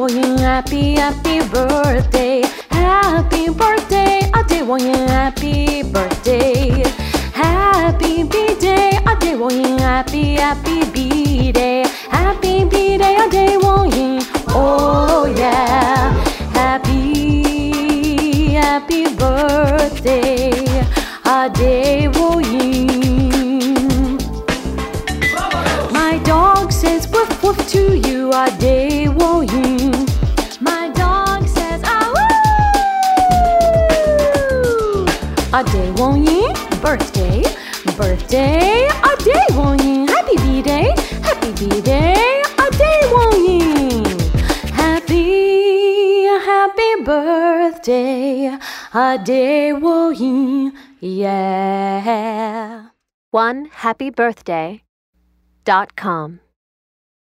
Adaewonyin, happy, happy birthday. Happy birthday, Adaewonyin, happy birthday. Happy B-Day, Adaewonyin, happy, happy B-Day. Happy B-Day, Adaewonyin, oh yeah. Happy, happy birthday, Adaewonyin. My dog says woof woof to you, Adaewonyin. My dog says ah woo. Adaewonyin, birthday, birthday, Adaewonyin. Happy B-Day, happy B-Day, Adaewonyin. Happy, happy birthday, Adaewonyin, yeah. OneHappyBirthday.com